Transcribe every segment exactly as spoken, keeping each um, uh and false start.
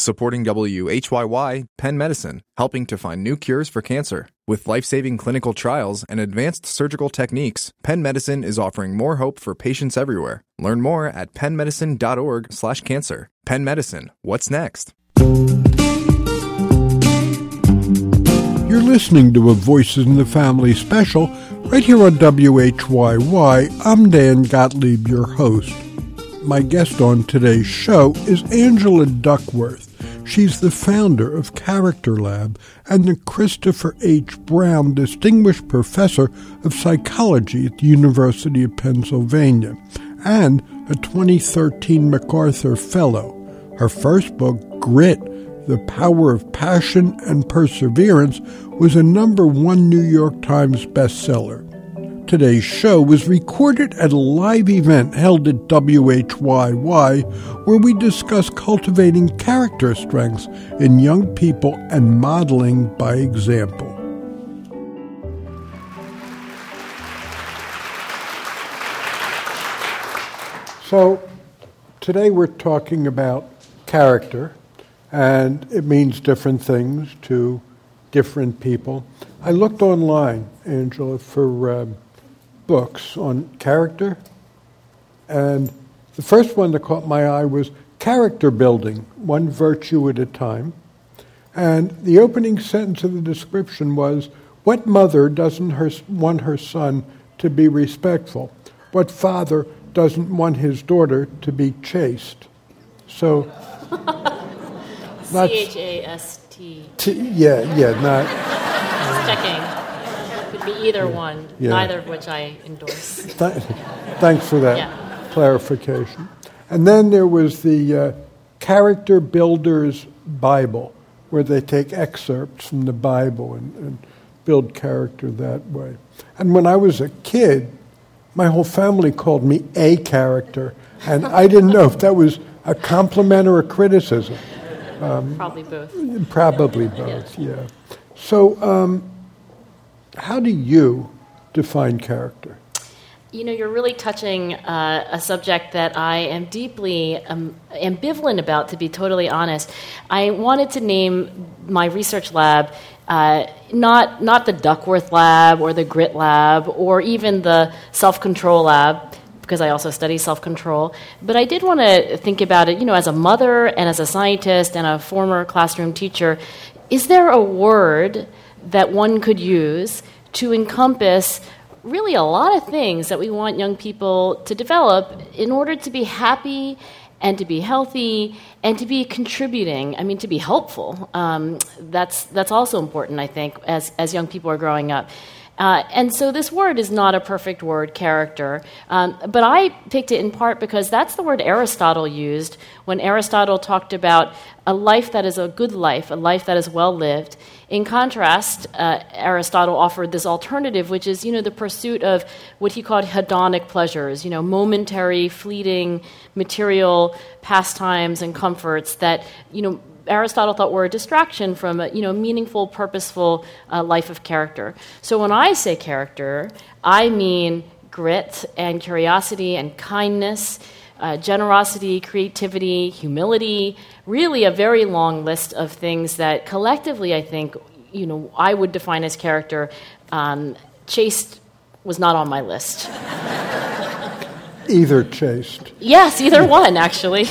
Supporting W H Y Y, Penn Medicine, helping to find new cures for cancer. With life-saving clinical trials and advanced surgical techniques, Penn Medicine is offering more hope for patients everywhere. Learn more at penn medicine dot org slash cancer. Penn Medicine, what's next? You're listening to a Voices in the Family special right here on W H Y Y. I'm Dan Gottlieb, your host. My guest on today's show is Angela Duckworth. She's the founder of Character Lab and the Christopher H. Brown Distinguished Professor of Psychology at the University of Pennsylvania and a twenty thirteen MacArthur Fellow. Her first book, Grit, The Power of Passion and Perseverance, was a number one New York Times bestseller. Today's show was recorded at a live event held at W H Y Y where we discuss cultivating character strengths in young people and modeling by example. So, today we're talking about character, and it means different things to different people. I looked online, Angela, for um, books on character, and the first one that caught my eye was Character Building, One Virtue at a Time. And the opening sentence of the description was, what mother doesn't her, want her son to be respectful? What father doesn't want his daughter to be chaste? So, C H A S T. T, yeah, yeah, not... Just checking. Could be either one, yeah. Neither of which I endorse. Th- thanks for that yeah. clarification. And then there was the uh, Character Builder's Bible, where they take excerpts from the Bible and, and build character that way. And when I was a kid, my whole family called me a character, and I didn't know if that was a compliment or a criticism. Um, probably both. Probably both, yeah. yeah. So, um, how do you define character? You know, you're really touching uh, a subject that I am deeply um, ambivalent about, to be totally honest. I wanted to name my research lab uh, not not the Duckworth Lab or the Grit Lab or even the Self-Control Lab, because I also study self-control. But I did want to think about it, you know, as a mother and as a scientist and a former classroom teacher. Is there a word that one could use to encompass really a lot of things that we want young people to develop in order to be happy and to be healthy and to be contributing, I mean, to be helpful? Um, that's that's also important, I think, as, as young people are growing up. Uh, and so this word is not a perfect word, character, um, but I picked it in part because that's the word Aristotle used when Aristotle talked about a life that is a good life, a life that is well-lived. In contrast, uh, Aristotle offered this alternative, which is, you know, the pursuit of what he called hedonic pleasures, you know, momentary, fleeting, material pastimes and comforts that, you know, Aristotle thought were a distraction from a, you know, meaningful, purposeful uh, life of character. So when I say character, I mean grit and curiosity and kindness, uh, generosity, creativity, humility, really a very long list of things that collectively I think, you know, I would define as character. Um, chaste was not on my list. Either chaste. Yes, either one, actually.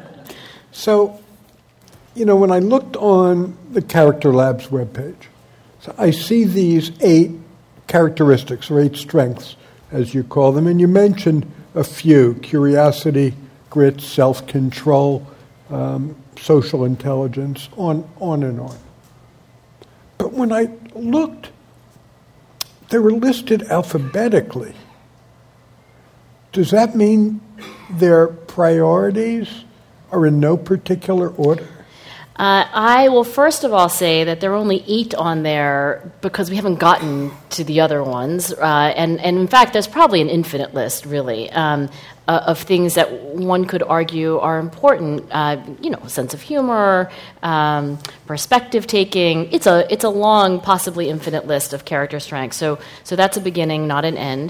So, you know, when I looked on the Character Lab's webpage, so I see these eight characteristics, or eight strengths, as you call them, and you mentioned a few: curiosity, grit, self-control, um, social intelligence, on, on and on. But when I looked, they were listed alphabetically. Does that mean their priorities are in no particular order? Uh, I will first of all say that there are only eight on there because we haven't gotten to the other ones. Uh, and, and in fact, there's probably an infinite list, really, um, uh, of things that one could argue are important. Uh, you know, sense of humor, um, perspective taking. It's a it's a long, possibly infinite list of character strengths. So so that's a beginning, not an end.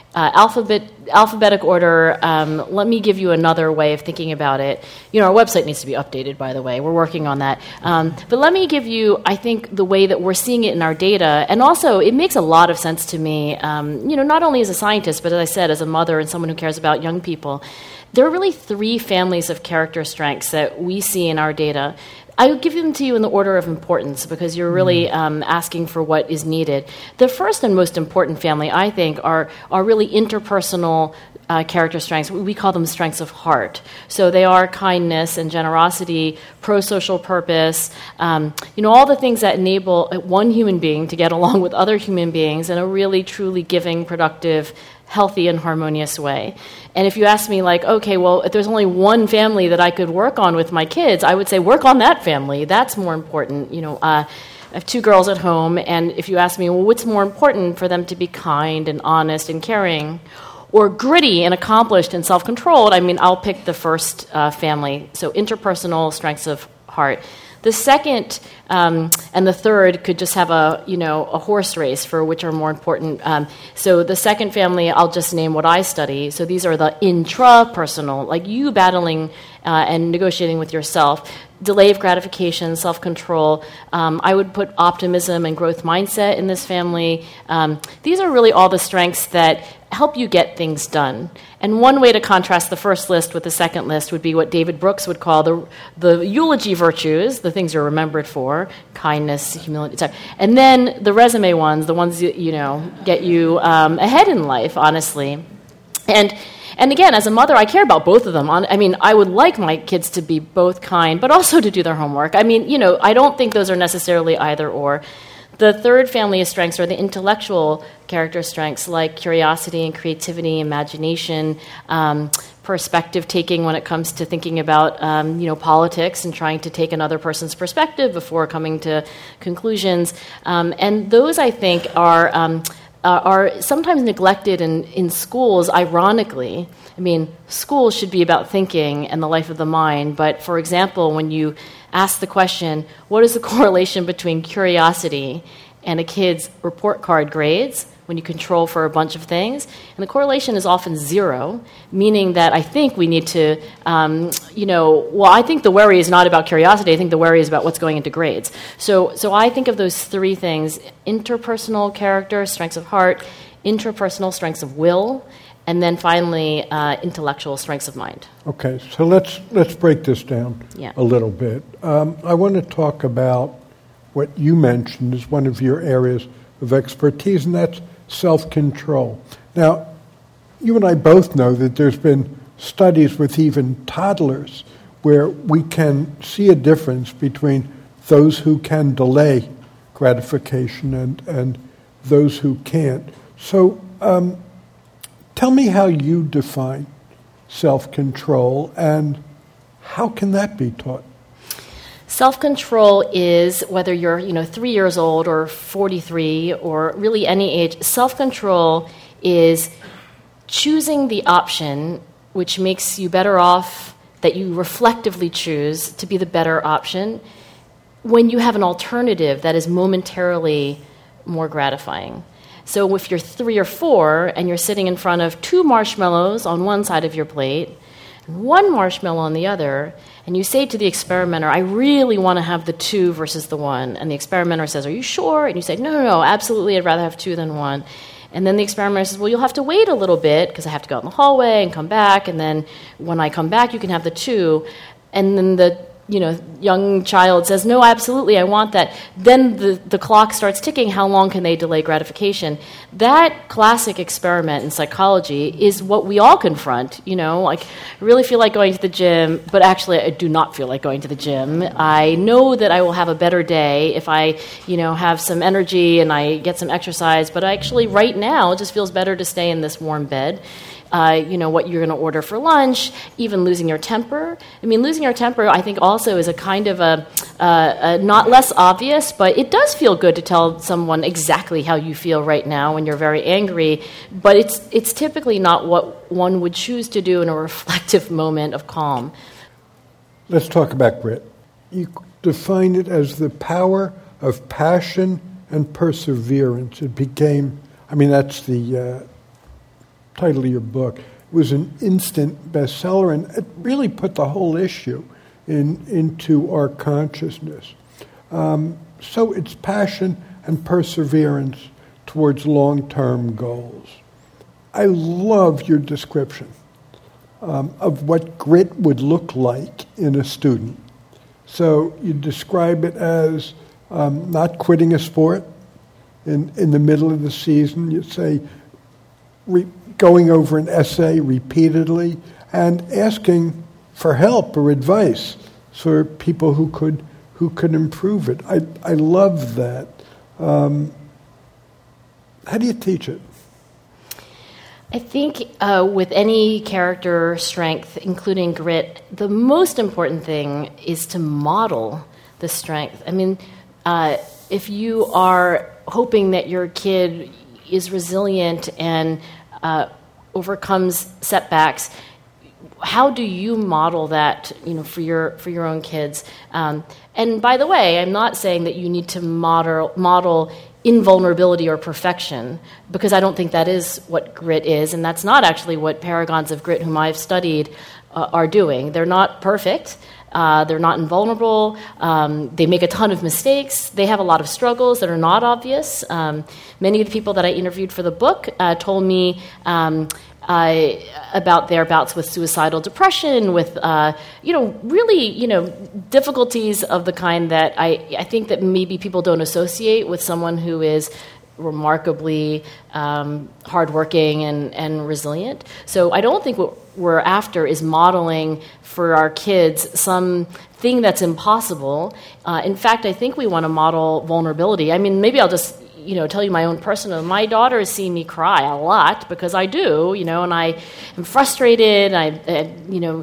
uh, alphabet alphabetic order. Um, let me give you another way of thinking about it. You know, our website needs to be updated, by the way. We're working on that. Um, but let me give you, I think, the way that we're seeing it in our data. And also, it makes a lot of sense to me, um, you know, not only as a scientist, but as I said, as a mother and someone who cares about young people. There are really three families of character strengths that we see in our data. I would give them to you in the order of importance because you're really um, asking for what is needed. The first and most important family, I think, are, are really interpersonal uh, character strengths. We call them strengths of heart. So they are kindness and generosity, pro-social purpose, um, you know, all the things that enable one human being to get along with other human beings in a really, truly giving, productive, healthy and harmonious way. And if you ask me, like, okay, well, if there's only one family that I could work on with my kids, I would say work on that family. That's more important. You know, uh, I have two girls at home, and if you ask me, well, what's more important for them to be kind and honest and caring, or gritty and accomplished and self-controlled, I mean, I'll pick the first uh, family. So interpersonal strengths of heart. The second um, and the third could just have a, you know, a horse race for which are more important. Um, so the second family, I'll just name what I study. So these are the intrapersonal, like you battling uh, and negotiating with yourself. Delay of gratification, self-control. Um, I would put optimism and growth mindset in this family. Um, these are really all the strengths that help you get things done. And one way to contrast the first list with the second list would be what David Brooks would call the the eulogy virtues, the things you're remembered for, kindness, humility, et cetera. And then the resume ones, the ones that, you know, get you um, ahead in life, honestly. And And again, as a mother, I care about both of them. I mean, I would like my kids to be both kind, but also to do their homework. I mean, you know, I don't think those are necessarily either or. The third family of strengths are the intellectual character strengths, like curiosity and creativity, imagination, um, perspective taking when it comes to thinking about, um, you know, politics and trying to take another person's perspective before coming to conclusions. Um, and those, I think, are... Um, Uh, are sometimes neglected in, in schools, ironically. I mean, schools should be about thinking and the life of the mind, but for example, when you ask the question, what is the correlation between curiosity and a kid's report card grades, when you control for a bunch of things? And the correlation is often zero, meaning that I think we need to, um, you know, well, I think the worry is not about curiosity. I think the worry is about what's going into grades. So, so I think of those three things: interpersonal character, strengths of heart; intrapersonal strengths of will; and then finally, uh, intellectual strengths of mind. Okay, so let's let's break this down yeah. a little bit. Um, I want to talk about what you mentioned as one of your areas of expertise, and that's self-control. Now, you and I both know that there's been studies with even toddlers where we can see a difference between those who can delay gratification and, and those who can't. So um, tell me how you define self-control and how can that be taught? Self-control is, whether you're, you know, three years old or forty-three or really any age, self-control is choosing the option which makes you better off, that you reflectively choose to be the better option when you have an alternative that is momentarily more gratifying. So if you're three or four and you're sitting in front of two marshmallows on one side of your plate, one marshmallow on the other, and you say to the experimenter, I really want to have the two versus the one. And the experimenter says, are you sure? And you say, no, no, no, absolutely, I'd rather have two than one. And then the experimenter says, well, you'll have to wait a little bit because I have to go out in the hallway and come back. And then when I come back, you can have the two. And then the you know, young child says, no, absolutely, I want that. Then the, the clock starts ticking. How long can they delay gratification? That classic experiment in psychology is what we all confront. You know, like, I really feel like going to the gym, but actually I do not feel like going to the gym. I know that I will have a better day if I, you know, have some energy and I get some exercise, but actually right now it just feels better to stay in this warm bed. Uh, you know, what you're going to order for lunch, even losing your temper. I mean, losing your temper, I think, also is a kind of a, uh, a not less obvious, but it does feel good to tell someone exactly how you feel right now when you're very angry, but it's it's typically not what one would choose to do in a reflective moment of calm. Let's talk about grit. You define it as the power of passion and perseverance. It became, I mean, that's the... Uh, title of your book. It was an instant bestseller, and it really put the whole issue in into our consciousness. Um, so it's passion and perseverance towards long-term goals. I love your description um, of what grit would look like in a student. So you describe it as um, not quitting a sport in, in the middle of the season. You say re- going over an essay repeatedly and asking for help or advice for people who could who could improve it. I I love that. Um, how do you teach it? I think uh, with any character strength, including grit, the most important thing is to model the strength. I mean, uh, if you are hoping that your kid is resilient and uh, overcomes setbacks, how do you model that, you know, for your for your own kids? Um, and by the way, I'm not saying that you need to model model invulnerability or perfection, because I don't think that is what grit is, and that's not actually what paragons of grit whom I've studied uh, are doing. They're not perfect. Uh, they're not invulnerable. Um, they make a ton of mistakes. They have a lot of struggles that are not obvious. Um, many of the people that I interviewed for the book uh, told me um, Uh, about their bouts with suicidal depression, with, uh, you know, really, you know, difficulties of the kind that I, I think that maybe people don't associate with someone who is remarkably um, hardworking and, and resilient. So I don't think what we're after is modeling for our kids some thing that's impossible. Uh, in fact, I think we want to model vulnerability. I mean, maybe I'll just you know, tell you my own personal, my daughters see me cry a lot because I do, you know, and I am frustrated, I, I you know,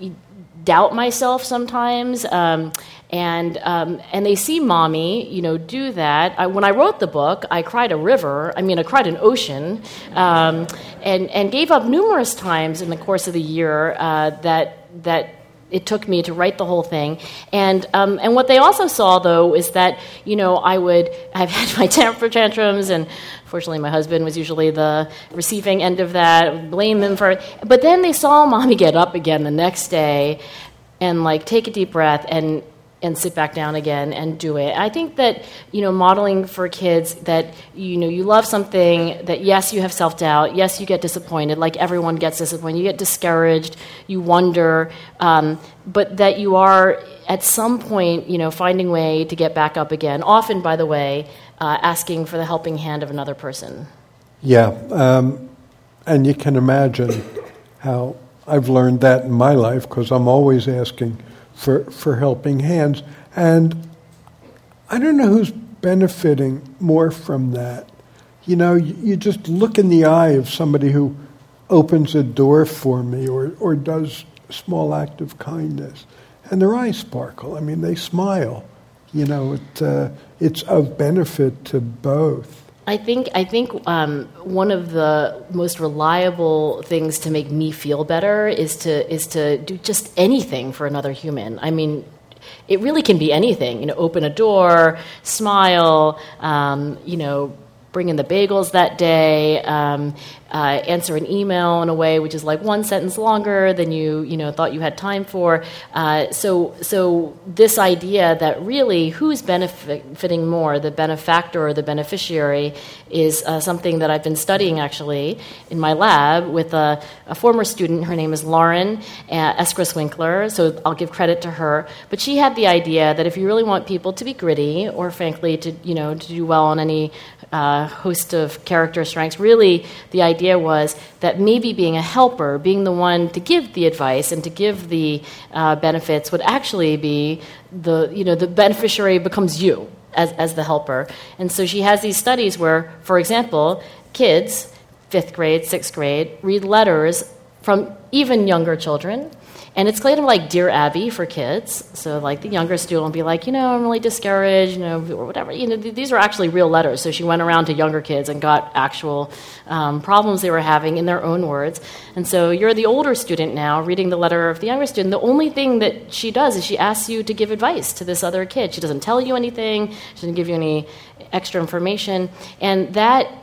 doubt myself sometimes, um, and um, and they see mommy, you know, do that. I, when I wrote the book, I cried a river, I mean, I cried an ocean, um, and, and gave up numerous times in the course of the year uh, that that it took me to write the whole thing. And um, and what they also saw, though, is that, you know, I would, I've had my temper tantrums, and fortunately my husband was usually the receiving end of that, blame him for it. But then they saw mommy get up again the next day and, like, take a deep breath and and sit back down again and do it. I think that, you know, modeling for kids that, you know, you love something, that yes, you have self-doubt, yes, you get disappointed, like everyone gets disappointed, you get discouraged, you wonder, um, but that you are at some point, you know, finding a way to get back up again, often, by the way, uh, asking for the helping hand of another person. Yeah, um, and you can imagine how I've learned that in my life, because I'm always asking for for helping hands. And I don't know who's benefiting more from that. You know, you, you just look in the eye of somebody who opens a door for me or, or does a small act of kindness, and their eyes sparkle. I mean, they smile. You know, it, uh, it's of benefit to both. I think I think um, one of the most reliable things to make me feel better is to is to do just anything for another human. I mean, it really can be anything. You know, open a door, smile. Um, you know, bring in the bagels that day. Um, uh, answer an email in a way which is like one sentence longer than you you know thought you had time for. Uh, so so this idea that really who's benefiting more, the benefactor or the beneficiary, is uh, something that I've been studying actually in my lab with a, a former student. Her name is Lauren uh, Eskris-Winkler, so I'll give credit to her. But she had the idea that if you really want people to be gritty, or frankly to you know to do well on any uh, host of character strengths, really the idea was that maybe being a helper, being the one to give the advice and to give the uh, benefits, would actually be the, you know, the beneficiary becomes you as, as the helper. And so she has these studies where, for example, kids, fifth grade, sixth grade, read letters from even younger children. And it's kind of like Dear Abby for kids. So, like, the younger student will be like, you know, I'm really discouraged, you know, or whatever. You know, th- these are actually real letters. So she went around to younger kids and got actual um, problems they were having in their own words. And so you're the older student now reading the letter of the younger student. The only thing that she does is she asks you to give advice to this other kid. She doesn't tell you anything. She doesn't give you any extra information. And that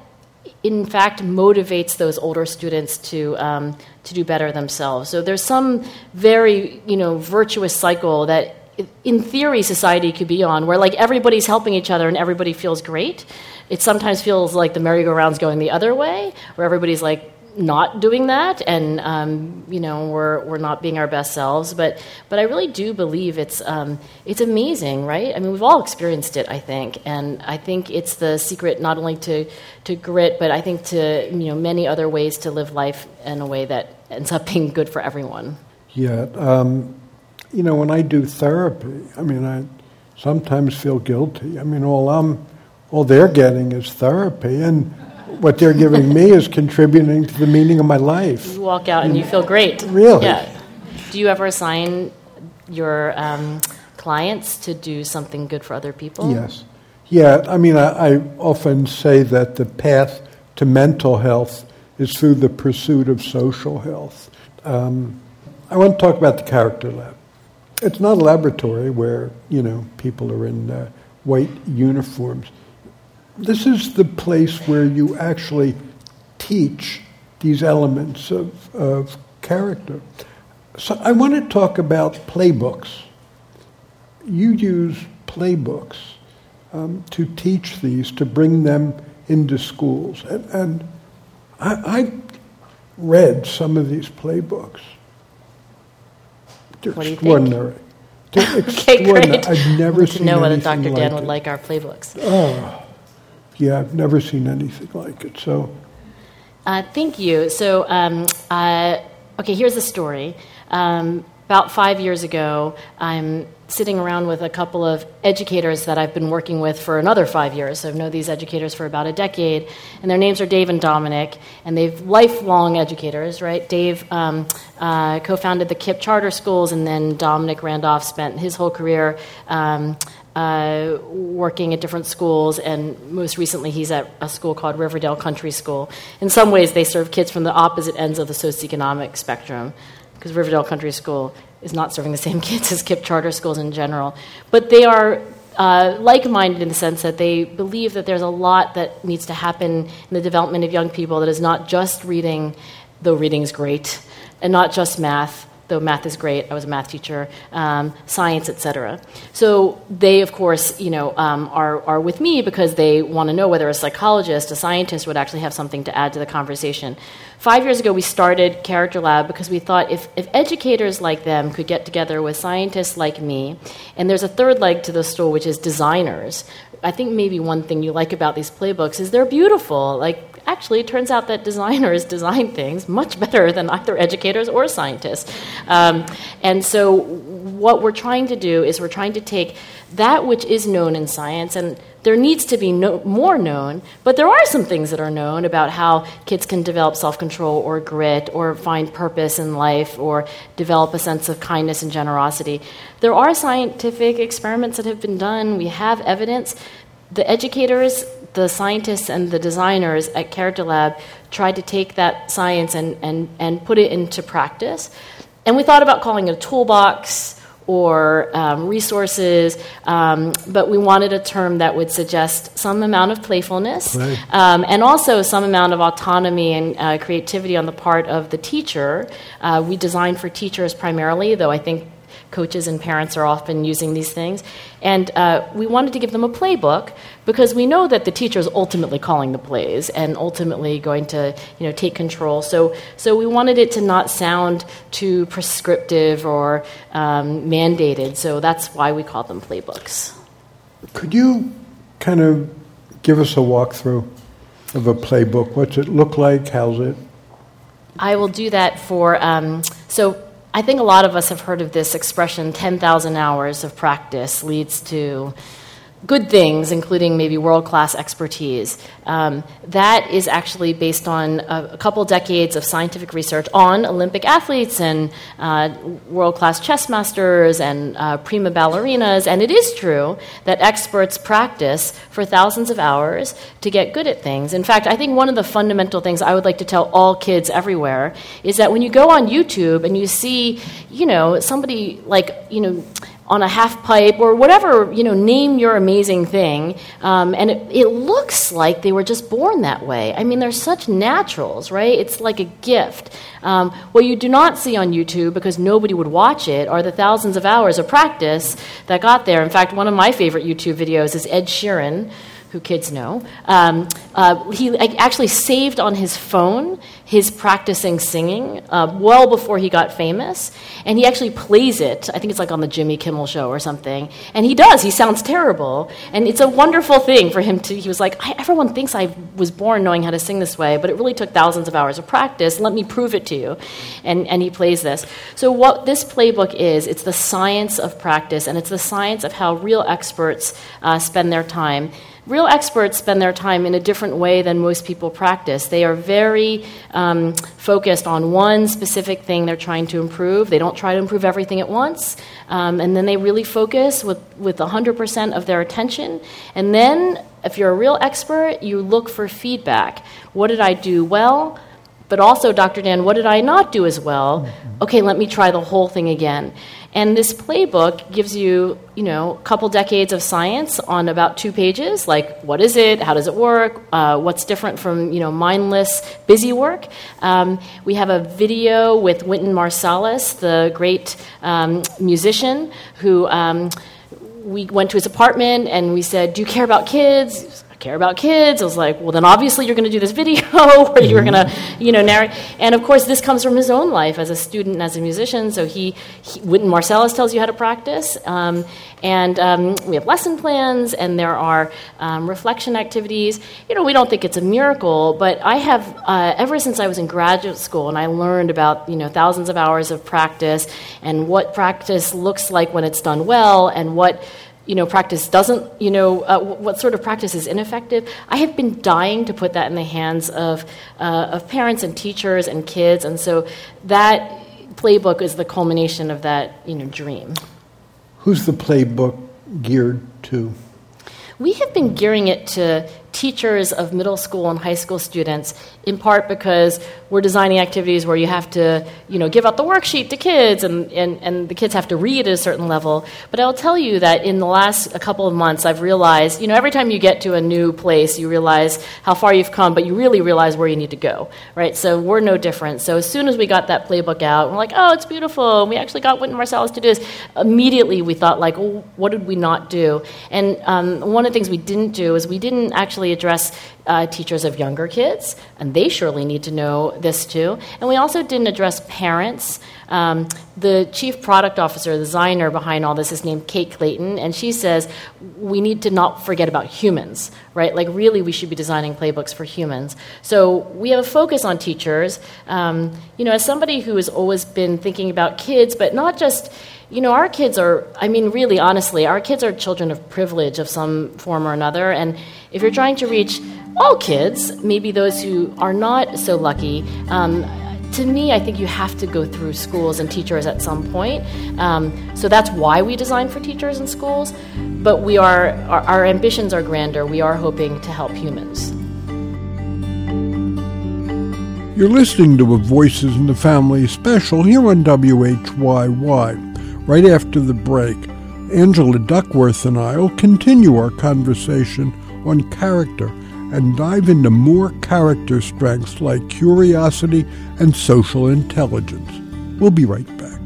in fact, motivates those older students to um, to do better themselves. So there's some very, you know, virtuous cycle that, in theory, society could be on, where like everybody's helping each other and everybody feels great. It sometimes feels like the merry-go-round's going the other way, where everybody's like not doing that, and um, you know, we're we're not being our best selves. But but I really do believe it's um, it's amazing, right? I mean, we've all experienced it, I think, and I think it's the secret not only to to grit, but I think to, you know, many other ways to live life in a way that ends up being good for everyone. Yeah, um, you know, when I do therapy, I mean, I sometimes feel guilty. I mean, all I'm all they're getting is therapy, and what they're giving me is contributing to the meaning of my life. You walk out and you feel great. Really? Yeah. Do you ever assign your um, clients to do something good for other people? Yes. Yeah, I mean, I, I often say that the path to mental health is through the pursuit of social health. Um, I want to talk about the Character Lab. It's not a laboratory where, you know, people are in uh, white uniforms. This is the place where you actually teach these elements of, of character. So I want to talk about playbooks. You use playbooks um, to teach these, to bring them into schools. And, and I, I read some of these playbooks. They're what do you extraordinary. Think? They're Okay, extraordinary. great. I've never I'd seen know whether anything Doctor like Dan it. would like our playbooks. Oh, yeah, I've never seen anything like it. So, uh, thank you. So, um, uh, okay, here's the story. Um, about five years ago, I'm sitting around with a couple of educators that I've been working with for another five years. So I've known these educators for about a decade, and their names are Dave and Dominic, and they're lifelong educators, right? Dave um, uh, co-founded the KIPP charter schools, and then Dominic Randolph spent his whole career um, uh, working at different schools, and most recently he's at a school called Riverdale Country School. In some ways, they serve kids from the opposite ends of the socioeconomic spectrum, because Riverdale Country School is not serving the same kids as KIPP charter schools in general. But they are uh, like-minded in the sense that they believe that there's a lot that needs to happen in the development of young people that is not just reading, though reading's great, and not just math, though math is great. I was a math teacher, um, science, et cetera. So they, of course, you know, um, are are with me because they want to know whether a psychologist, a scientist, would actually have something to add to the conversation. Five years ago, we started Character Lab because we thought if, if educators like them could get together with scientists like me, and there's a third leg to the stool, which is designers. I think maybe one thing you like about these playbooks is they're beautiful. Like, actually, it turns out that designers design things much better than either educators or scientists. Um, and so what we're trying to do is we're trying to take that which is known in science, and there needs to be no, more known, but there are some things that are known about how kids can develop self-control or grit or find purpose in life or develop a sense of kindness and generosity. There are scientific experiments that have been done. We have evidence. The educators, the scientists, and the designers at Character Lab tried to take that science and, and, and put it into practice. And we thought about calling it a toolbox or um, resources, um, but we wanted a term that would suggest some amount of playfulness right. um, and also some amount of autonomy and uh, creativity on the part of the teacher. Uh, we designed for teachers primarily, though I think coaches and parents are often using these things. And uh, we wanted to give them a playbook because we know that the teacher is ultimately calling the plays and ultimately going to, you know, take control. So, so we wanted it to not sound too prescriptive or um, mandated. So that's why we call them playbooks. Could you kind of give us a walkthrough of a playbook? What's it look like? How's it? I will do that for, um, so I think a lot of us have heard of this expression, ten thousand hours of practice leads to good things, including maybe world-class expertise. Um, that is actually based on a, a couple decades of scientific research on Olympic athletes and uh, world-class chess masters and uh, prima ballerinas, and it is true that experts practice for thousands of hours to get good at things. In fact, I think one of the fundamental things I would like to tell all kids everywhere is that when you go on YouTube and you see, you know, somebody like, you know, on a half pipe or whatever, you know, name your amazing thing. Um, and it, it looks like they were just born that way. I mean, they're such naturals, right? It's like a gift. Um, what you do not see on YouTube, because nobody would watch it, are the thousands of hours of practice that got there. In fact, one of my favorite YouTube videos is Ed Sheeran, who kids know. Um, uh, he actually saved on his phone his practicing singing uh, well before he got famous, and he actually plays it. I think it's like on the Jimmy Kimmel Show or something, and he does. He sounds terrible, and it's a wonderful thing for him to, he was like, I, everyone thinks I was born knowing how to sing this way, but it really took thousands of hours of practice. Let me prove it to you. And, and he plays this. So what this playbook is, it's the science of practice, and it's the science of how real experts uh, spend their time. Real experts spend their time in a different way than most people practice. They are very um, focused on one specific thing they're trying to improve. They don't try to improve everything at once. Um, and then they really focus with, with one hundred percent of their attention. And then, if you're a real expert, you look for feedback. What did I do well? But also, Doctor Dan, what did I not do as well? Mm-hmm. Okay, let me try the whole thing again. And this playbook gives you, you know, a couple decades of science on about two pages, like what is it, how does it work, uh, what's different from, you know, mindless, busy work. Um, we have a video with Wynton Marsalis, the great um, musician, who um, we went to his apartment and we said, do you care about kids? Care about kids. I was like, well, then obviously you're going to do this video where you're going to, you know, narrate. And of course, this comes from his own life as a student and as a musician. So he, he Wynton Marsalis tells you how to practice. Um, and um, we have lesson plans, and there are um, reflection activities. You know, we don't think it's a miracle, but I have, uh, ever since I was in graduate school and I learned about, you know, thousands of hours of practice and what practice looks like when it's done well and what, you know, practice doesn't, you know, uh, what sort of practice is ineffective. I have been dying to put that in the hands of uh, of parents and teachers and kids, and so that playbook is the culmination of that, you know, dream. Who's the playbook geared to? We have been gearing it to teachers of middle school and high school students, in part because we're designing activities where you have to, you know, give out the worksheet to kids, and, and, and the kids have to read at a certain level. But I'll tell you that in the last a couple of months, I've realized, you know, every time you get to a new place, you realize how far you've come, but you really realize where you need to go, right? So we're no different. So as soon as we got that playbook out, we're like, oh, it's beautiful. We actually got Wynton Marsalis to do this. Immediately we thought, like, well, what did we not do? And um, one of the things we didn't do is we didn't actually address uh, teachers of younger kids, and they surely need to know this too. And we also didn't address parents. Um, the chief product officer, the designer behind all this, is named Kate Clayton, and she says we need to not forget about humans, right? Like, really, we should be designing playbooks for humans. So we have a focus on teachers. Um, you know, as somebody who has always been thinking about kids, but not just, you know, our kids are, I mean, really, honestly, our kids are children of privilege of some form or another, and if you're trying to reach all kids, maybe those who are not so lucky, um, to me, I think you have to go through schools and teachers at some point. Um, so that's why we design for teachers and schools, but we are, our, our ambitions are grander. We are hoping to help humans. You're listening to a Voices in the Family special here on W H Y Y. Right after the break, Angela Duckworth and I will continue our conversation on character and dive into more character strengths like curiosity and social intelligence. We'll be right back.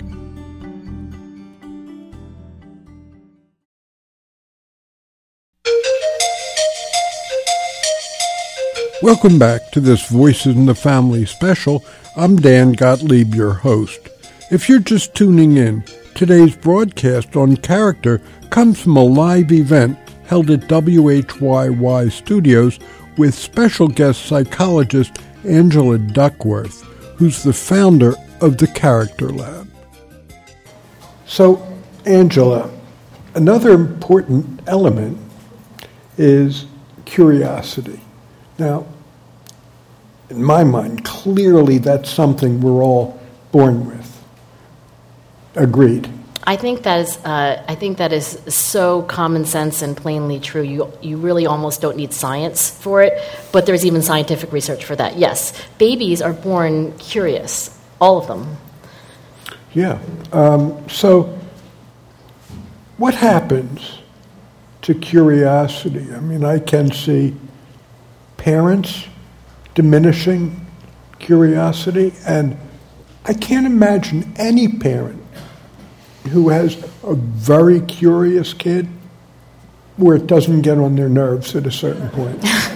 Welcome back to this Voices in the Family special. I'm Dan Gottlieb, your host. If you're just tuning in, today's broadcast on character comes from a live event held at W H Y Y Studios with special guest psychologist Angela Duckworth, who's the founder of the Character Lab. So, Angela, another important element is curiosity. Now, in my mind, clearly that's something we're all born with. Agreed. I think that is. Uh, I think that is so common sense and plainly true. You you really almost don't need science for it, but there's even scientific research for that. Yes, babies are born curious, all of them. Yeah. Um, so what happens to curiosity? I mean, I can see parents diminishing curiosity, and I can't imagine any parent who has a very curious kid where it doesn't get on their nerves at a certain point.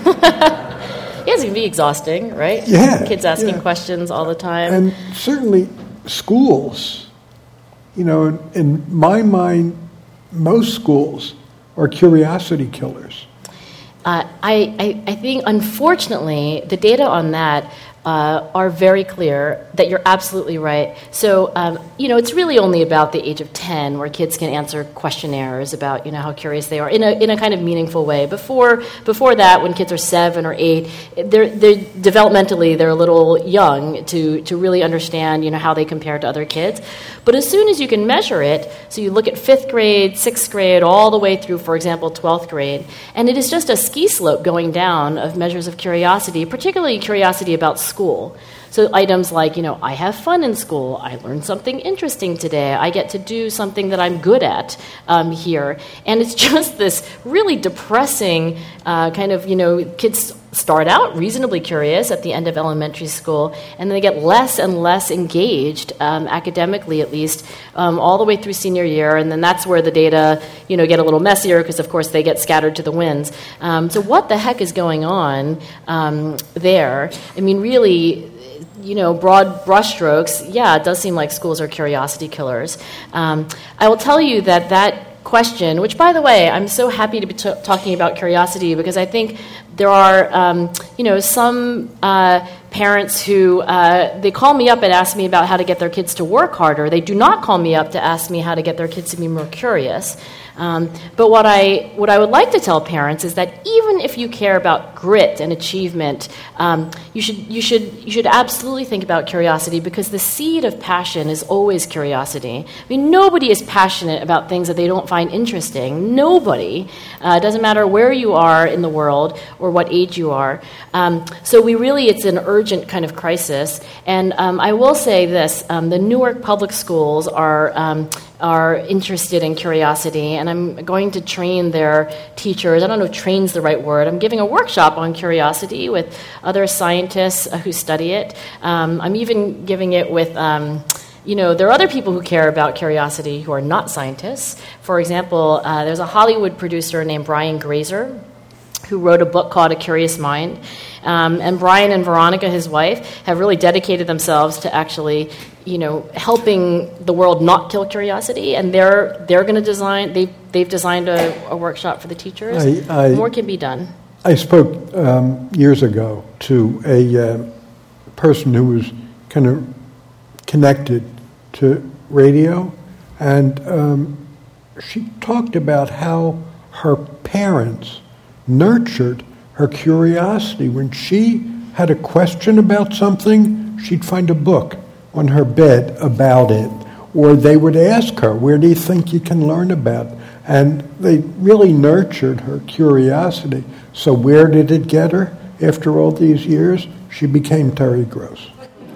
Yes, it can be exhausting, right? Yeah. Kids asking yeah. questions all the time. And certainly schools, you know, in, in my mind, most schools are curiosity killers. Uh, I, I, I think, unfortunately, the data on that uh, are very clear that you're absolutely right. So, um, you know, it's really only about the age of ten where kids can answer questionnaires about, you know, how curious they are in a in a kind of meaningful way. Before before that, when kids are seven or eight, they're, they're developmentally they're a little young to to really understand, you know, how they compare to other kids. But as soon as you can measure it, so you look at fifth grade, sixth grade, all the way through, for example, twelfth grade, and it is just a ski slope going down of measures of curiosity, particularly curiosity about school. So items like, you know, I have fun in school, I learned something interesting today, I get to do something that I'm good at um, here. And it's just this really depressing uh, kind of, you know, kids start out reasonably curious at the end of elementary school, and then they get less and less engaged, um, academically at least, um, all the way through senior year, and then that's where the data, you know, get a little messier because, of course, they get scattered to the winds. Um, so what the heck is going on um, there? I mean, really, you know, broad brushstrokes, yeah, it does seem like schools are curiosity killers. Um, I will tell you that that question, which, by the way, I'm so happy to be t- talking about curiosity because I think there are, um, you know, some uh, parents who, uh, they call me up and ask me about how to get their kids to work harder. They do not call me up to ask me how to get their kids to be more curious. Um, but what I what I would like to tell parents is that even if you care about grit and achievement, um, you should you should you should absolutely think about curiosity, because the seed of passion is always curiosity. I mean, nobody is passionate about things that they don't find interesting. Nobody. Uh, it doesn't matter where you are in the world or what age you are. Um, so we really, it's an urgent kind of crisis. And um, I will say this: um, the Newark Public Schools are. Um, are interested in curiosity, and I'm going to train their teachers. I don't know if train's the right word. I'm giving a workshop on curiosity with other scientists uh, who study it. Um, I'm even giving it with, um, you know, there are other people who care about curiosity who are not scientists. For example, uh, there's a Hollywood producer named Brian Grazer who wrote a book called A Curious Mind. Um, and Brian and Veronica, his wife, have really dedicated themselves to actually, you know, helping the world not kill curiosity. And they're they're going to design. They they've designed a, a workshop for the teachers. I, I, More can be done. I spoke um, years ago to a uh, person who was kind of connected to radio, and um, she talked about how her parents nurtured her curiosity. When she had a question about something, she'd find a book on her bed about it, or they would ask her, where do you think you can learn about it? And they really nurtured her curiosity. So where did it get her? After all these years, she became Terry Gross.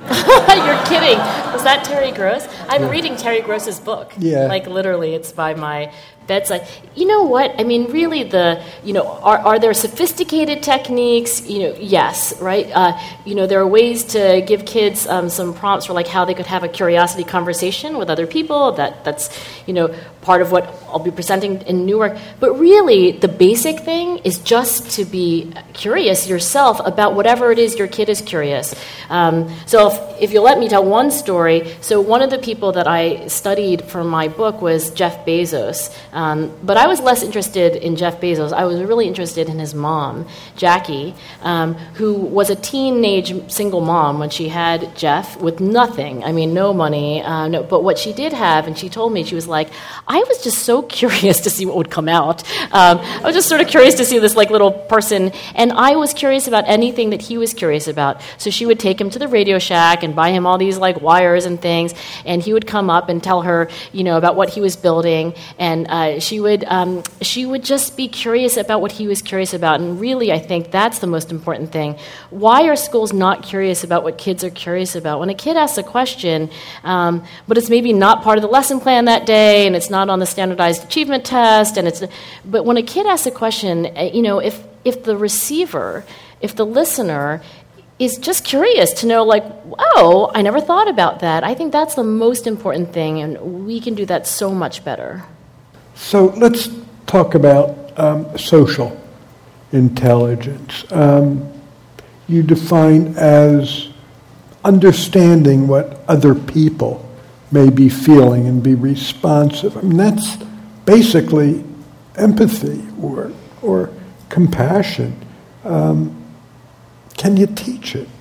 You're kidding. Was that Terry Gross? I'm yeah. reading Terry Gross's book. Yeah. Like, literally, it's by my bedside. You know what? I mean, really, the, you know, are, are there sophisticated techniques? You know, yes, right? Uh, you know, there are ways to give kids um, some prompts for, like, how they could have a curiosity conversation with other people. That That's, you know, part of what I'll be presenting in Newark. But really, the basic thing is just to be curious yourself about whatever it is your kid is curious. Um, so if, if you'll let me tell one story, so one of the people that I studied for my book was Jeff Bezos. Um, but I was less interested in Jeff Bezos. I was really interested in his mom, Jackie, um, who was a teenage single mom when she had Jeff with nothing. I mean, no money. Uh, no, but what she did have, and she told me, she was like, I was just so curious to see what would come out. Um, I was just sort of curious to see this like little person, and I was curious about anything that he was curious about. So she would take him to the Radio Shack and buy him all these like wires and things, and he he would come up and tell her, you know, about what he was building, and uh, she would um, she would just be curious about what he was curious about. And really, I think that's the most important thing. Why are schools not curious about what kids are curious about? When a kid asks a question, um, but it's maybe not part of the lesson plan that day, and it's not on the standardized achievement test, and it's but when a kid asks a question, you know, if if the receiver, if the listener is just curious to know, like, oh, I never thought about that. I think that's the most important thing, and we can do that so much better. So let's talk about um, social intelligence. Um, you define as understanding what other people may be feeling and be responsive. I mean, that's basically empathy or or compassion. Um, Can you teach it?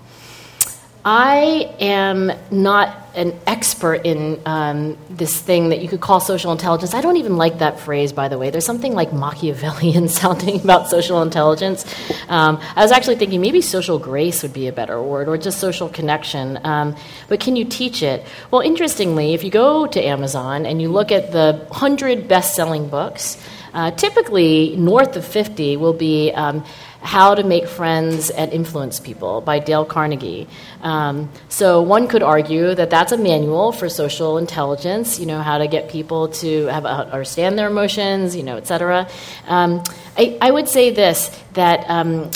I am not an expert in um, this thing that you could call social intelligence. I don't even like that phrase, by the way. There's something like Machiavellian sounding about social intelligence. Um, I was actually thinking maybe social grace would be a better word, or just social connection. Um, but can you teach it? Well, interestingly, if you go to Amazon and you look at the one hundred best-selling books, uh, typically north of fifty will be um, How to Make Friends and Influence People by Dale Carnegie. Um, so one could argue that that's a manual for social intelligence, you know, how to get people to have uh, understand their emotions, you know, et cetera. Um, I, I would say this, that um,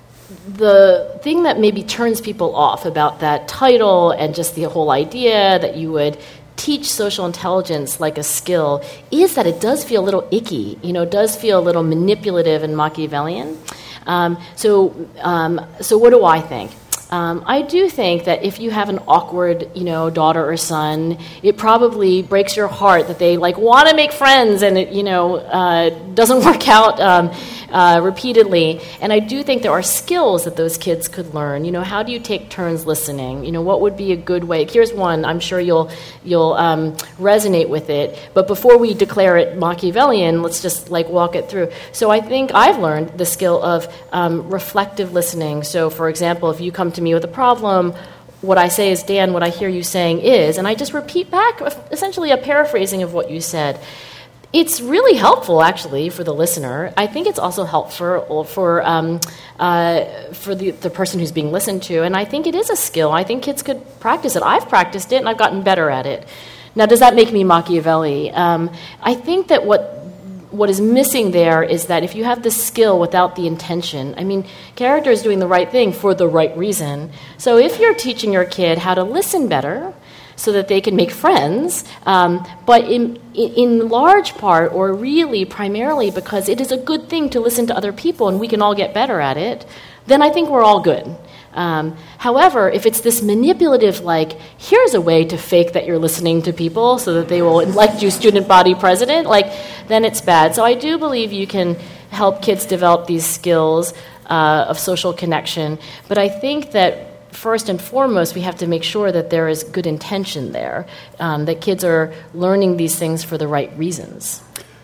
the thing that maybe turns people off about that title and just the whole idea that you would teach social intelligence like a skill is that it does feel a little icky, you know, it does feel a little manipulative and Machiavellian. Um, so, um, so what do I think? Um, I do think that if you have an awkward, you know, daughter or son, it probably breaks your heart that they like want to make friends and it, you know, uh, doesn't work out um, uh, repeatedly. And I do think there are skills that those kids could learn. You know, how do you take turns listening? You know, what would be a good way? Here's one. I'm sure you'll you'll um, resonate with it. But before we declare it Machiavellian, let's just like walk it through. So I think I've learned the skill of um, reflective listening. So, for example, if you come to me with a problem, what I say is, Dan, what I hear you saying is, and I just repeat back essentially a paraphrasing of what you said. It's really helpful, actually, for the listener. I think it's also helpful for um, uh, for the, the person who's being listened to, and I think it is a skill. I think kids could practice it. I've practiced it, and I've gotten better at it. Now, does that make me Machiavelli? Um, I think that what What is missing there is that if you have the skill without the intention, I mean, character is doing the right thing for the right reason. So if you're teaching your kid how to listen better so that they can make friends, um, but in, in large part, or really primarily because it is a good thing to listen to other people and we can all get better at it, then I think we're all good. Um, however, if it's this manipulative, like, here's a way to fake that you're listening to people so that they will elect you student body president, like, then it's bad. So I do believe you can help kids develop these skills uh, of social connection, but I think that first and foremost, we have to make sure that there is good intention there, um, that kids are learning these things for the right reasons.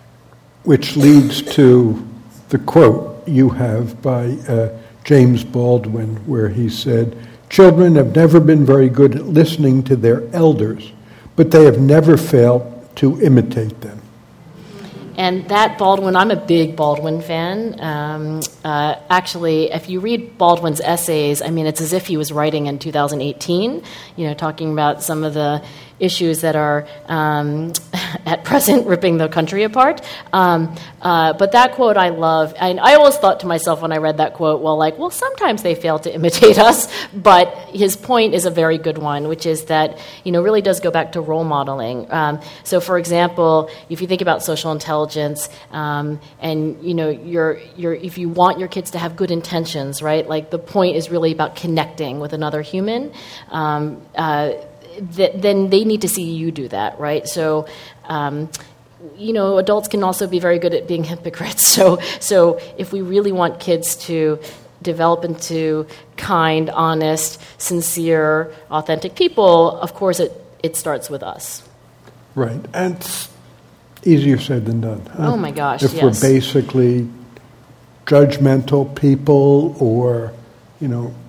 Which leads to the quote you have by uh, James Baldwin, where he said, "Children have never been very good at listening to their elders, but they have never failed to imitate them." And that Baldwin, I'm a big Baldwin fan. Um, uh, actually, if you read Baldwin's essays, I mean, it's as if he was writing in two thousand eighteen, you know, talking about some of the issues that are um, at present ripping the country apart. Um, uh, but that quote I love. I, I always thought to myself when I read that quote, well, like, well, sometimes they fail to imitate us, but his point is a very good one, which is that, you know, really does go back to role modeling. Um, so, for example, if you think about social intelligence, um, and, you know, you're, you're, if you want your kids to have good intentions, right, like the point is really about connecting with another human, um, uh, th- then they need to see you do that, right? So, um, you know, adults can also be very good at being hypocrites. So, so if we really want kids to develop into kind, honest, sincere, authentic people, of course, it, it starts with us. Right, and it's easier said than done. Huh? Oh my gosh, if yes. we're basically judgmental people, or, you know,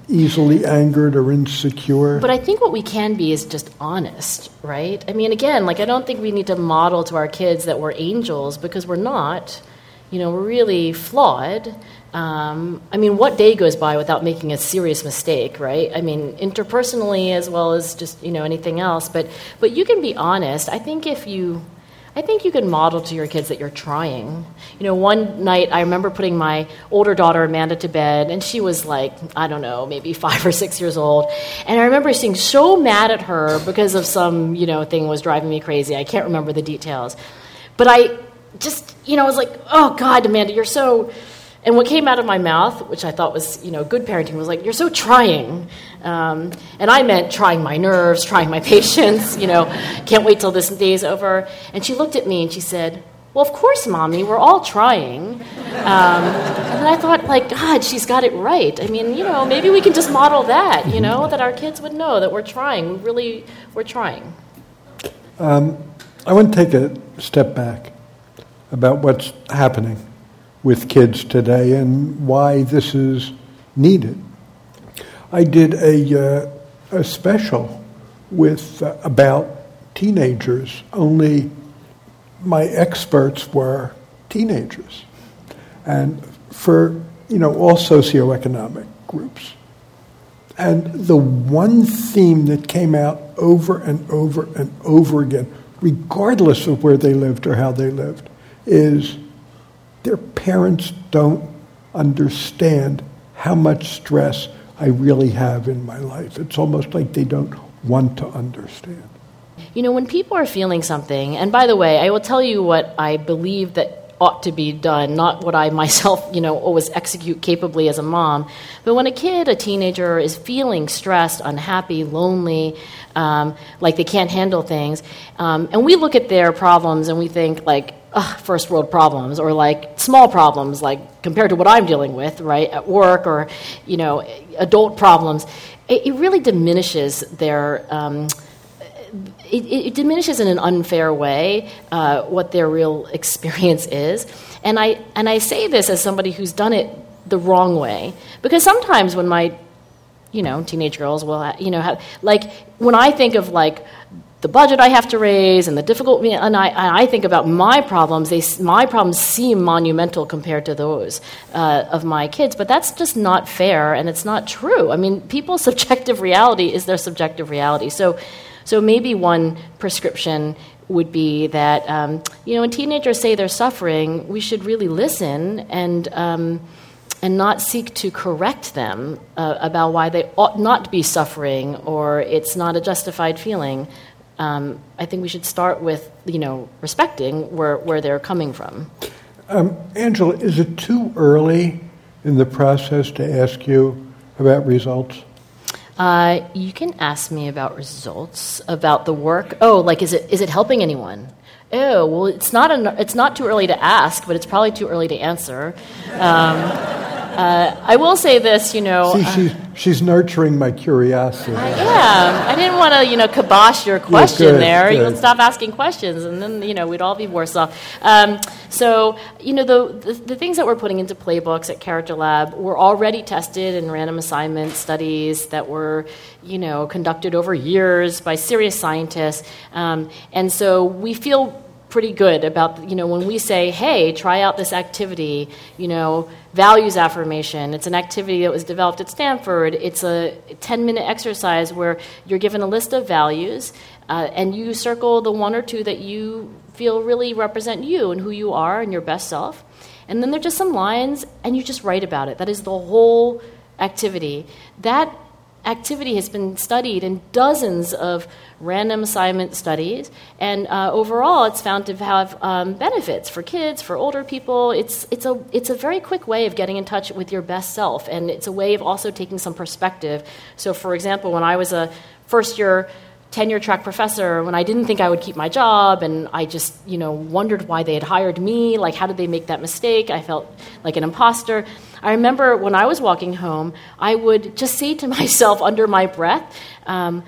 easily angered or insecure. But I think what we can be is just honest, right? I mean, again, like I don't think we need to model to our kids that we're angels, because we're not. You know, we're really flawed. Um, I mean, what day goes by without making a serious mistake, right? I mean, interpersonally as well as just, you know, anything else. But but you can be honest. I think if you... I think you can model to your kids that you're trying. You know, one night I remember putting my older daughter, Amanda, to bed, and she was like, I don't know, maybe five or six years old. And I remember being so mad at her because of some, you know, thing was driving me crazy. I can't remember the details. But I just, you know, I was like, oh, God, Amanda, you're so... And what came out of my mouth, which I thought was, you know, good parenting, was like, you're so trying. Um, and I meant trying my nerves, trying my patience, you know, can't wait till this day's over. And she looked at me and she said, well, of course, Mommy, we're all trying. Um, and then I thought, like, God, she's got it right. I mean, you know, maybe we can just model that, you know, that our kids would know that we're trying. We really, we're trying. Um, I want to take a step back about what's happening with kids today and why this is needed. I did a, uh, a special with uh, about teenagers, only my experts were teenagers, and for, you know, all socioeconomic groups. And the one theme that came out over and over and over again, regardless of where they lived or how they lived, is their parents don't understand how much stress I really have in my life. It's almost like they don't want to understand. You know, when people are feeling something, and by the way, I will tell you what I believe that ought to be done, not what I myself, you know, always execute capably as a mom, but when a kid, a teenager, is feeling stressed, unhappy, lonely, um, like they can't handle things, um, and we look at their problems and we think, like, ugh, first world problems, or like small problems, like compared to what I'm dealing with, right, at work, or, you know, adult problems, it, it really diminishes their, um, it, it diminishes in an unfair way uh, what their real experience is. And I and I say this as somebody who's done it the wrong way, because sometimes when my, you know, teenage girls will, you know, have, like, when I think of, like, the budget I have to raise and the difficult, and I, and I think about my problems, they, my problems seem monumental compared to those uh, of my kids, but that's just not fair, and it's not true. I mean, people's subjective reality is their subjective reality. So, so maybe one prescription would be that, um, you know, when teenagers say they're suffering, we should really listen and um, and not seek to correct them uh, about why they ought not be suffering, or it's not a justified feeling. Um, I think we should start with, you know, respecting where, where they're coming from. Um, Angela, is it too early in the process to ask you about results? Uh, you can ask me about results, about the work. Oh, like, is it is it helping anyone? Oh, well, it's not an, it's not too early to ask, but it's probably too early to answer. Um, Uh, I will say this, you know. See, she's, she's nurturing my curiosity. I am. I didn't want to, you know, kibosh your question yeah, good, there. good. You would stop asking questions, and then, you know, we'd all be worse off. Um, so, you know, the, the the things that we're putting into playbooks at Character Lab were already tested in random assignment studies that were, you know, conducted over years by serious scientists. Um, and so we feel pretty good about, you know, when we say, hey, try out this activity, you know, values affirmation. It's an activity that was developed at Stanford. It's a ten-minute exercise where you're given a list of values, uh, and you circle the one or two that you feel really represent you and who you are and your best self. And then there are just some lines, and you just write about it. That is the whole activity. That activity has been studied in dozens of random assignment studies, and uh, overall it's found to have um, benefits for kids, for older people. It's it's a it's a very quick way of getting in touch with your best self, and it's a way of also taking some perspective. So, for example, when I was a first-year tenure track professor, when I didn't think I would keep my job, and I just, you know, wondered why they had hired me, like, how did they make that mistake? I felt like an imposter. I remember when I was walking home, I would just say to myself under my breath, um,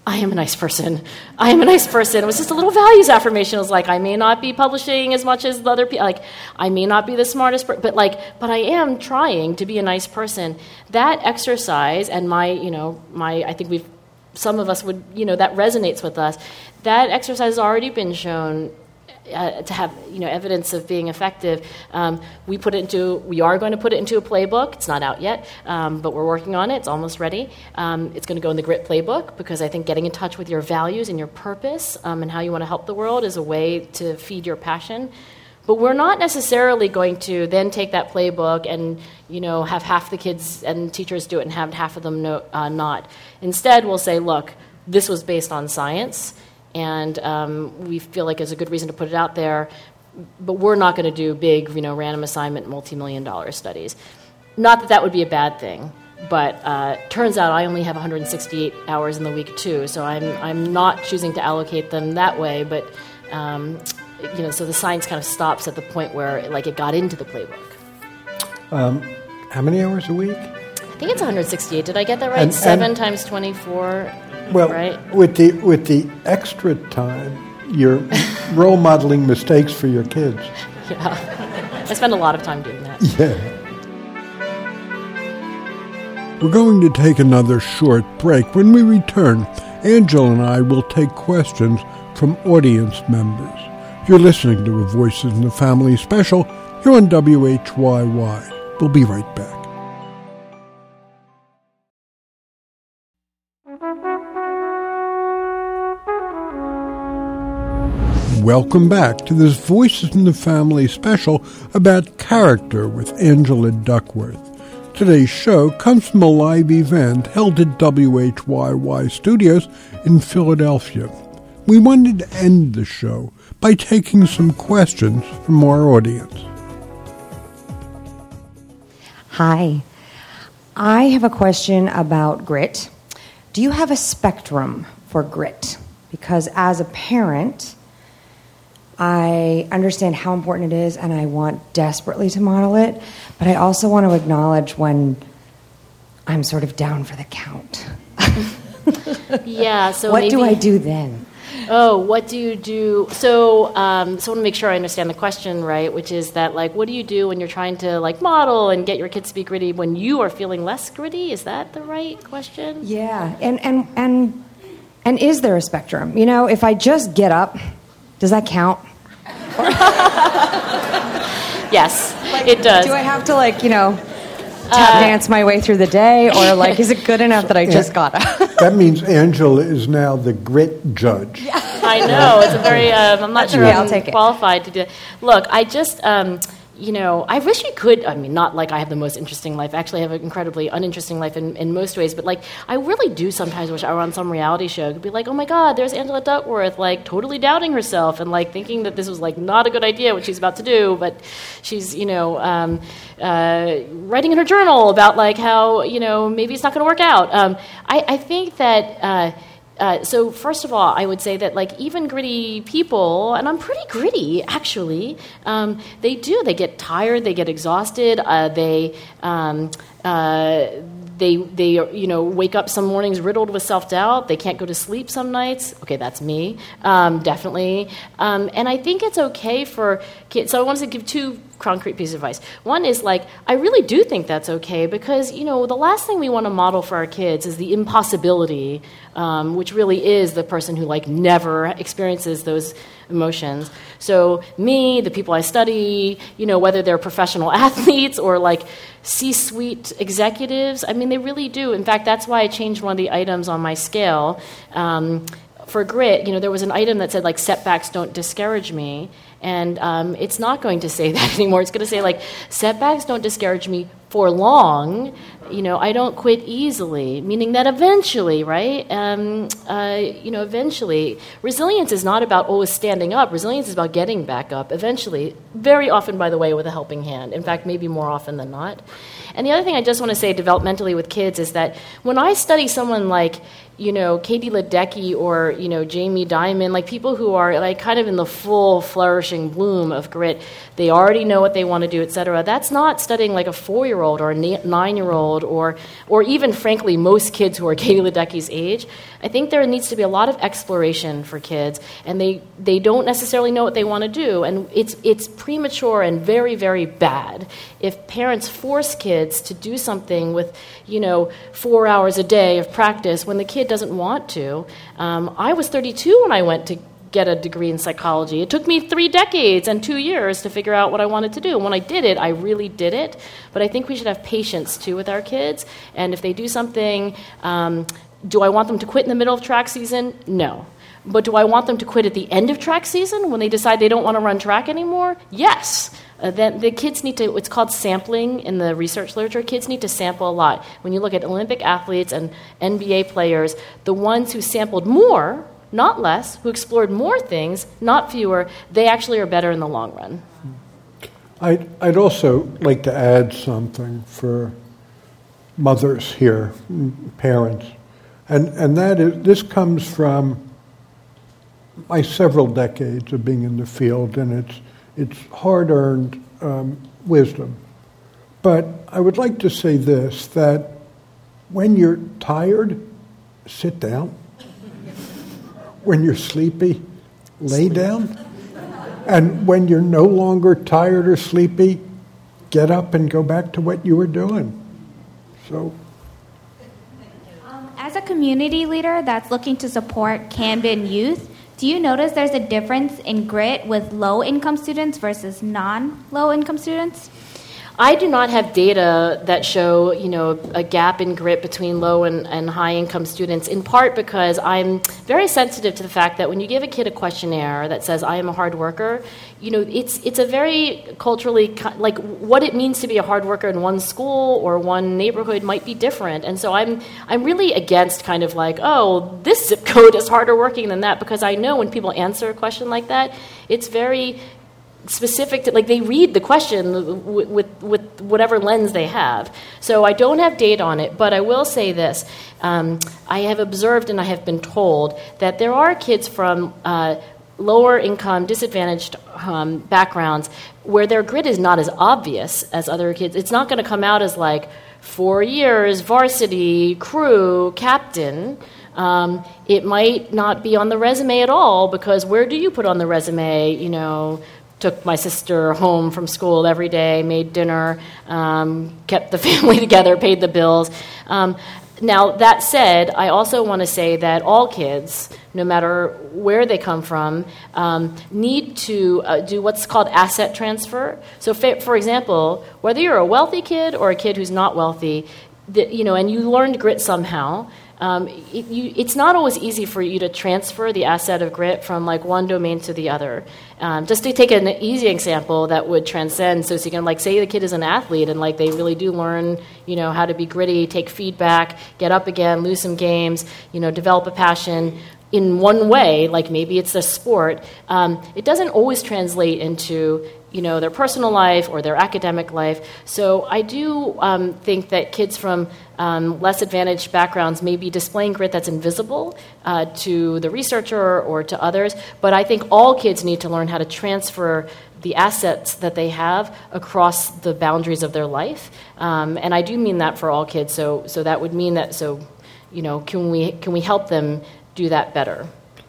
I am a nice person. I am a nice person. It was just a little values affirmation. It was like, I may not be publishing as much as the other people. Like, I may not be the smartest, per- but like, but I am trying to be a nice person. That exercise and my, you know, my, I think we've, some of us would, you know, that resonates with us. That exercise has already been shown Uh, to have, you know, evidence of being effective. Um, we put it into, we are going to put it into a playbook. It's not out yet, um, but we're working on it. It's almost ready. Um, it's going to go in the GRIT playbook because I think getting in touch with your values and your purpose um, and how you want to help the world is a way to feed your passion. But we're not necessarily going to then take that playbook and, you know, have half the kids and teachers do it and have half of them no, uh, not. Instead, we'll say, look, this was based on science. And um, we feel like there's a good reason to put it out there, but we're not going to do big, you know, random assignment, multi-million dollar studies. Not that that would be a bad thing, but uh, turns out I only have one hundred sixty-eight hours in the week too, so I'm I'm not choosing to allocate them that way. But um, you know, so the science kind of stops at the point where it, like it got into the playbook. Um, how many hours a week? I think it's one hundred sixty-eight. Did I get that right? And, Seven and times twenty-four. Well, right? with the with the extra time, you're role modeling mistakes for your kids. Yeah, I spend a lot of time doing that. Yeah. We're going to take another short break. When we return, Angela and I will take questions from audience members. You're listening to a Voices in the Family special here on W H Y Y. We'll be right back. Welcome back to this Voices in the Family special about character with Angela Duckworth. Today's show comes from a live event held at W H Y Y Studios in Philadelphia. We wanted to end the show by taking some questions from our audience. Hi. I have a question about grit. Do you have a spectrum for grit? Because as a parent, I understand how important it is, and I want desperately to model it, but I also want to acknowledge when I'm sort of down for the count. Yeah, so what maybe, do I do then? Oh, what do you do? So, um, so I want to make sure I understand the question right, which is that, like, what do you do when you're trying to, like, model and get your kids to be gritty when you are feeling less gritty? Is that the right question? Yeah, and and and and is there a spectrum? You know, if I just get up, does that count? Yes, like, it does. Do I have to, like, you know, tap uh, dance my way through the day, or like, is it good enough that I just got up? That means Angela is now the grit judge. Yeah. I know, it's a very. Um, I'm not sure yeah. I'm qualified to do it. Look, I just. Um, You know, I wish you could, I mean, not like I have the most interesting life. I actually have an incredibly uninteresting life in, in most ways. But, like, I really do sometimes wish I were on some reality show. Could be like, oh, my God, there's Angela Duckworth, like, totally doubting herself and, like, thinking that this was, like, not a good idea, what she's about to do. But she's, you know, um, uh, writing in her journal about, like, how, you know, maybe it's not going to work out. Um, I, I think that... Uh, Uh, so first of all, I would say that, like, even gritty people, and I'm pretty gritty actually, um, they do. They get tired. They get exhausted. Uh, they um, uh, they they you know wake up some mornings riddled with self-doubt. They can't go to sleep some nights. Okay, that's me, um, definitely. Um, and I think it's okay for kids. So I wanted to give two concrete pieces of advice. One is, like, I really do think that's okay because, you know, the last thing we want to model for our kids is the impossibility, um, which really is the person who, like, never experiences those emotions. So me, the people I study, you know, whether they're professional athletes or, like, C-suite executives, I mean, they really do. In fact, that's why I changed one of the items on my scale. Um, for grit, you know, there was an item that said, like, setbacks don't discourage me. And um, it's not going to say that anymore. It's going to say, like, setbacks don't discourage me for long. You know, I don't quit easily, meaning that eventually, right? Um, uh, you know, eventually. Resilience is not about always standing up. Resilience is about getting back up eventually, very often, by the way, with a helping hand. In fact, maybe more often than not. And the other thing I just want to say developmentally with kids is that when I study someone like, you know, Katie Ledecky or, you know, Jamie Dimon, like people who are, like, kind of in the full flourishing bloom of grit, they already know what they want to do, et cetera. That's not studying, like, a four-year-old four-year-old or a nine-year-old or or even, frankly, most kids who are Katie Ledecky's age, I think there needs to be a lot of exploration for kids, and they, they don't necessarily know what they want to do, and it's it's premature and very, very bad if parents force kids to do something with, you know, four hours a day of practice when the kid doesn't want to. Um, I was thirty-two when I went to get a degree in psychology. It took me three decades and two years to figure out what I wanted to do. And when I did it, I really did it. But I think we should have patience, too, with our kids. And if they do something, um, do I want them to quit in the middle of track season? No. But do I want them to quit at the end of track season when they decide they don't want to run track anymore? Yes. Uh, then the kids need to, it's called sampling in the research literature. Kids need to sample a lot. When you look at Olympic athletes and N B A players, the ones who sampled more, not less, who explored more things, not fewer, they actually are better in the long run. I'd, I'd also like to add something for mothers here, parents, and, and that is, this comes from my several decades of being in the field, and it's, it's hard-earned um, wisdom. But I would like to say this, that when you're tired, sit down. When you're sleepy, lay down. And when you're no longer tired or sleepy, get up and go back to what you were doing. So, um, as a community leader that's looking to support Camden youth, do you notice there's a difference in grit with low-income students versus non-low-income students? I do not have data that show, you know, a gap in grit between low and, and high income students, in part because I'm very sensitive to the fact that when you give a kid a questionnaire that says, I am a hard worker, you know, it's it's a very culturally, like, what it means to be a hard worker in one school or one neighborhood might be different. And so I'm I'm really against kind of like, oh, this zip code is harder working than that, because I know when people answer a question like that, it's very specific to, like, they read the question with, with with whatever lens they have. So I don't have data on it, but I will say this. Um, I have observed and I have been told that there are kids from uh, lower income, disadvantaged um, backgrounds where their grit is not as obvious as other kids. It's not going to come out as like four years, varsity, crew, captain. Um, it might not be on the resume at all, because where do you put on the resume, you know, took my sister home from school every day, made dinner, um, kept the family together, paid the bills. Um, now, that said, I also want to say that all kids, no matter where they come from, um, need to uh, do what's called asset transfer. So, fa- for example, whether you're a wealthy kid or a kid who's not wealthy, the, you know, and you learned grit somehow, Um, it, you, it's not always easy for you to transfer the asset of grit from like one domain to the other. Um, just to take an easy example that would transcend socioeconomic, like say the kid is an athlete and like they really do learn, you know, how to be gritty, take feedback, get up again, lose some games, you know, develop a passion in one way, like maybe it's a sport. Um, it doesn't always translate into, you know, their personal life or their academic life. So I do um, think that kids from um, less advantaged backgrounds may be displaying grit that's invisible uh, to the researcher or to others, but I think all kids need to learn how to transfer the assets that they have across the boundaries of their life. Um, and I do mean that for all kids, so so that would mean that, so, you know, can we can we help them do that better?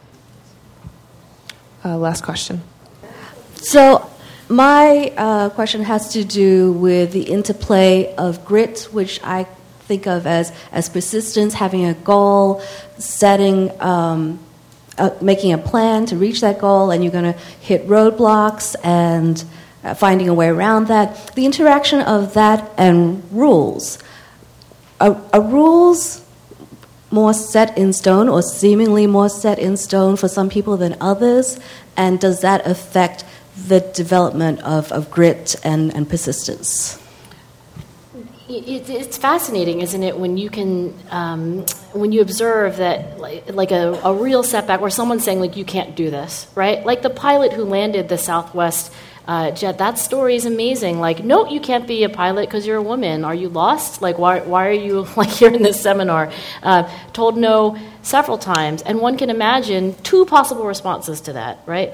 Uh, last question. So my uh, question has to do with the interplay of grit, which I think of as, as persistence, having a goal, setting, um, uh, making a plan to reach that goal, and you're going to hit roadblocks and uh, finding a way around that. The interaction of that and rules. Are, are rules more set in stone or seemingly more set in stone for some people than others? And does that affect the development of, of grit and, and persistence? It, it's fascinating, isn't it, when you can, um, when you observe that, like, like a, a real setback where someone's saying, like, you can't do this, right? Like the pilot who landed the Southwest uh, jet, that story is amazing. Like, no, you can't be a pilot because you're a woman. Are you lost? Like, why, why are you, like, here in this seminar? Uh, told no several times. And one can imagine two possible responses to that, right?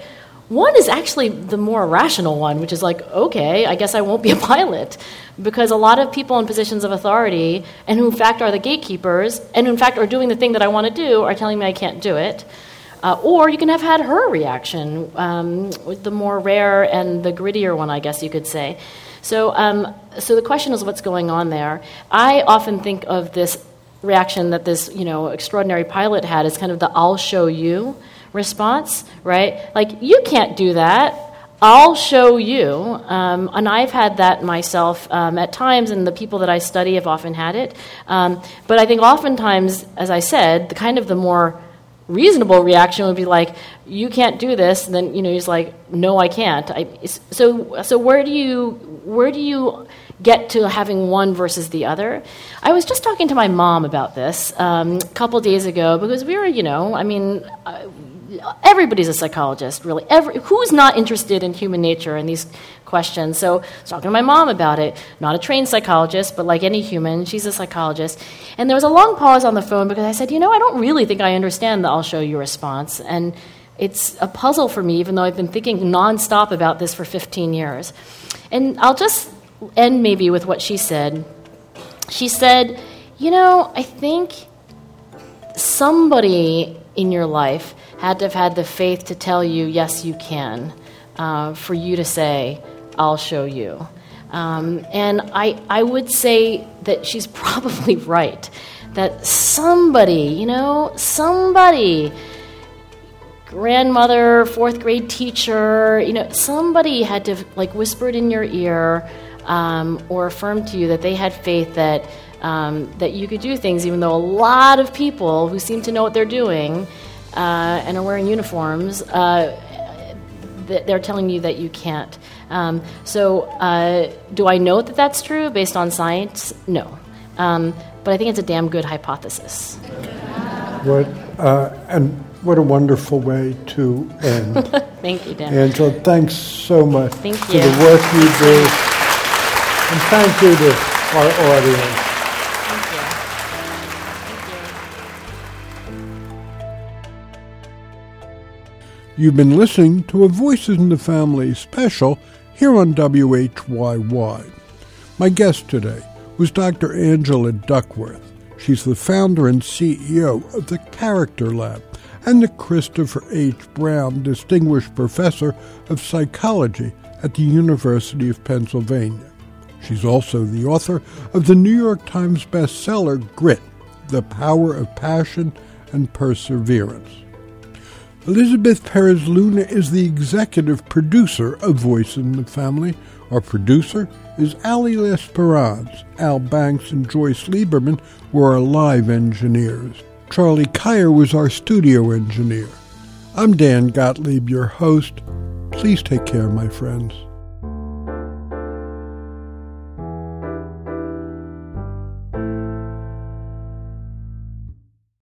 One is actually the more rational one, which is like, okay, I guess I won't be a pilot, because a lot of people in positions of authority, and who in fact are the gatekeepers, and who in fact are doing the thing that I want to do, are telling me I can't do it. Uh, or you can have had her reaction, um, with the more rare and the grittier one, I guess you could say. So, um, so the question is, what's going on there? I often think of this reaction that this, you know, extraordinary pilot had as kind of the "I'll show you" response, right? Like, you can't do that. I'll show you. Um, and I've had that myself um, at times, and the people that I study have often had it. Um, but I think oftentimes, as I said, the kind of the more reasonable reaction would be like, you can't do this, and then, you know, he's like, no, I can't. I, so so where do you where do you get to having one versus the other? I was just talking to my mom about this um, a couple days ago, because we were, you know, I mean, uh, everybody's a psychologist, really. Every, who's not interested in human nature and these questions? So I was talking to my mom about it. Not a trained psychologist, but like any human, she's a psychologist. And there was a long pause on the phone, because I said, you know, I don't really think I understand the "I'll show you" response. And it's a puzzle for me, even though I've been thinking nonstop about this for fifteen years. And I'll just end maybe with what she said. She said, you know, I think somebody in your life had to have had the faith to tell you, yes, you can, uh, for you to say, I'll show you. Um, and I, I would say that she's probably right, that somebody, you know, somebody, grandmother, fourth grade teacher, you know, somebody had to have, like, whispered in your ear um, or affirmed to you that they had faith that um, that you could do things, even though a lot of people who seem to know what they're doing uh, and are wearing uniforms, uh, th- they're telling you that you can't. Um, so uh, do I know that that's true based on science? No. Um, but I think it's a damn good hypothesis. What, uh, and what a wonderful way to end. Thank you, Dan. Angela, thanks so much thank for you. the work you do. And thank you to our audience. Thank you. You've been listening to a Voices in the Family special here on W H Y Y. My guest today was Doctor Angela Duckworth. She's the founder and C E O of the Character Lab and the Christopher H. Brown Distinguished Professor of Psychology at the University of Pennsylvania. She's also the author of the New York Times bestseller Grit, The Power of Passion and Perseverance. Elizabeth Perez Luna is the executive producer of Voices in the Family. Our producer is Ali Lesperance. Al Banks and Joyce Lieberman were our live engineers. Charlie Kyer was our studio engineer. I'm Dan Gottlieb, your host. Please take care, my friends.